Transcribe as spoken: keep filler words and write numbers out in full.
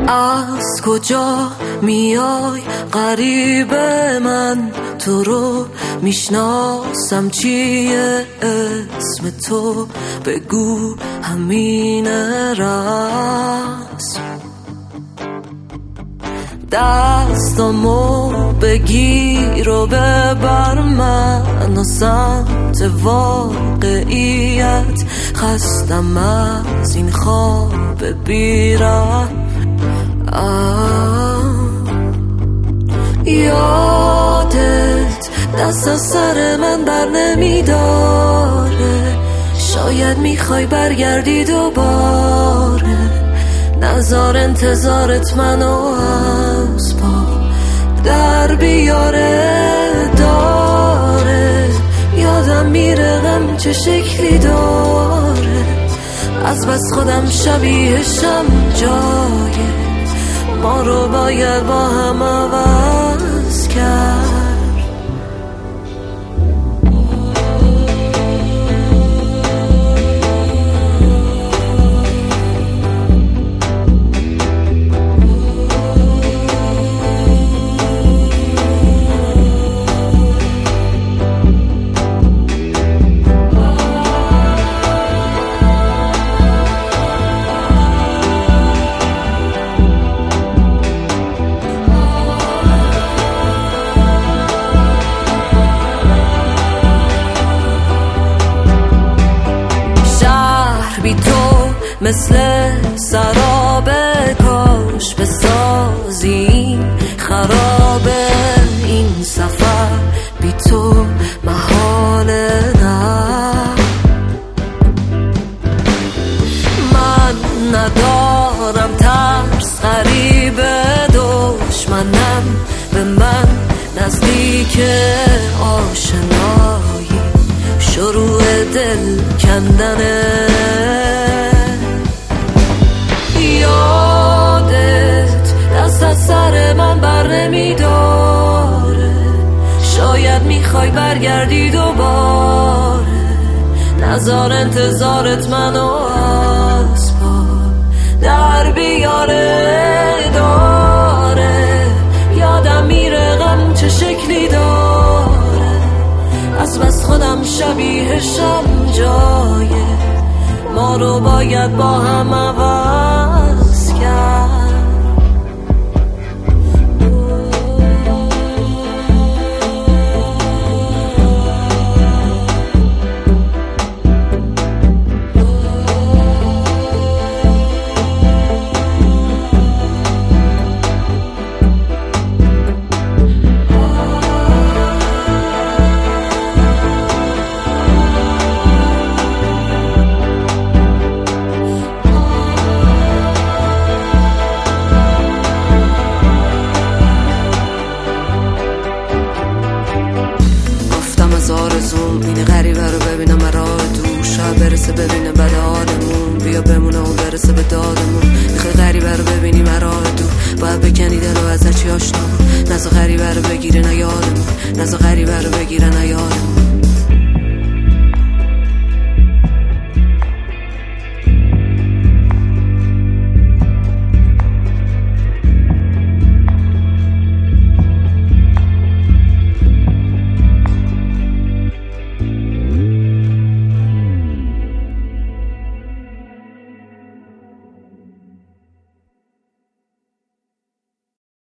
از کجا میای غریب من؟ تو رو میشناسم چیه اسم تو؟ بگو همین رسم. دستامو بگیر و ببر من و سمت واقعیت. خستم از این خواب بیرم. یادت دست از سر من بر نمیداره. شاید میخوای برگردی دوباره. نزار انتظارت منو از پا در بیاره. داره یادم میره غم چه شکلی داره. از بس خودم شبیهشم جایه. ما رو باید با هم عوض کرد. بی تو مثل سراب، کاش بسازی خرابه. این سفر بی تو محاله. نه من ندارم ترس، غریب دشمنم به من نزدیک. آشنایی شروع دل کندنه. یادت دست از سر من بر نمیداره. شاید میخوای برگردی دوباره. نزار انتظارت منو از پا در بیاره. داره یادم میره غم چه شکلی داره. از بس خودم شبیهشم جایه. ما رو باید با هم عوض کرد. آرزوم این غریبه رو ببینم راه دور. شاید برسه ببینه بد حالمون. بیا بمونه و برسه به دادمون. میخوای غریبه رو ببینی راه دور. باید بکنی دل و ازش آشنا. نزا غریبه رو بگیره نه یادمون. نزا غریبه رو بگیره نه